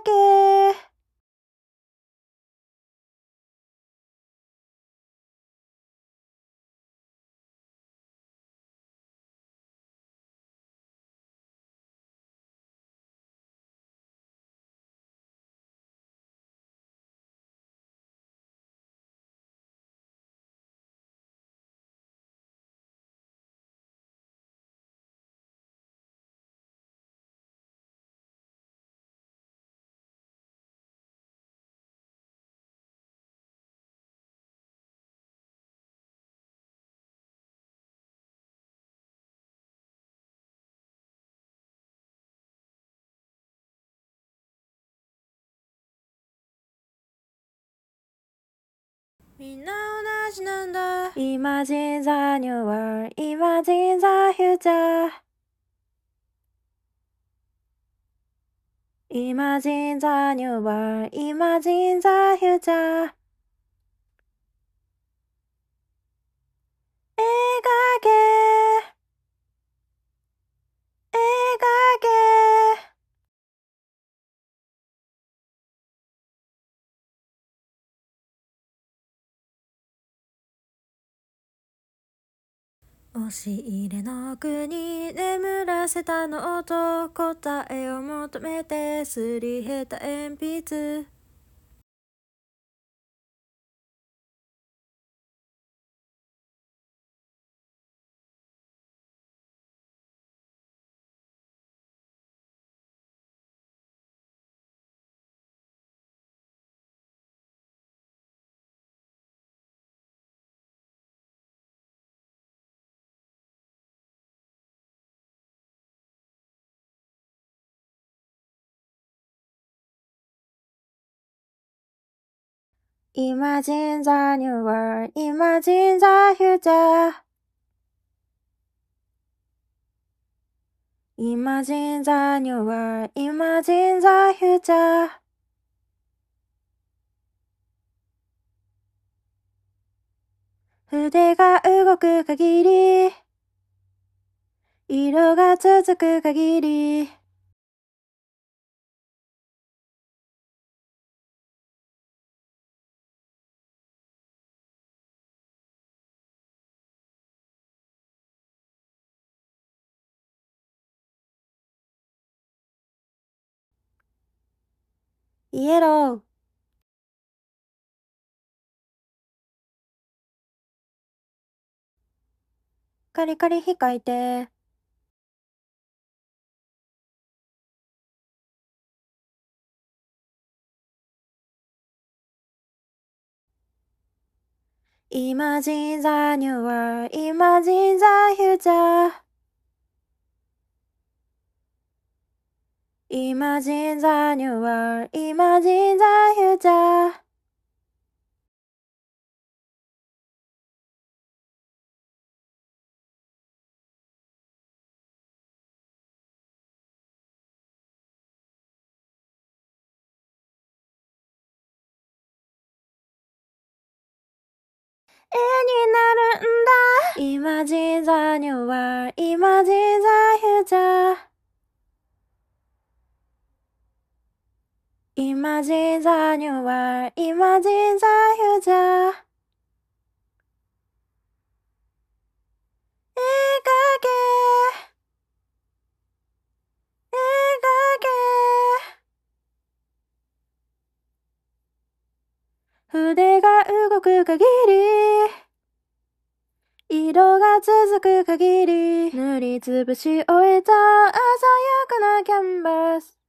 けみんな同じなんだ Imagine the new world Imagine the future Imagine the new world Imagine the future 描け描け押し入れの奥に眠らせたノート答えを求めてすり減った鉛筆Imagine the new world, imagine the future. Imagine the new world, imagine the future. 筆が動く限り、色が続く限り。イエローカリカリ控えてImagine the new world, imagine the future. Imagine the new world, imagine the future. 絵になるんだ Imagine the new world, imagine the future. Imagine the new world, imagine the future. 描け描け筆が動く限り色が続く限り塗りつぶし終えた鮮やかなキャンバス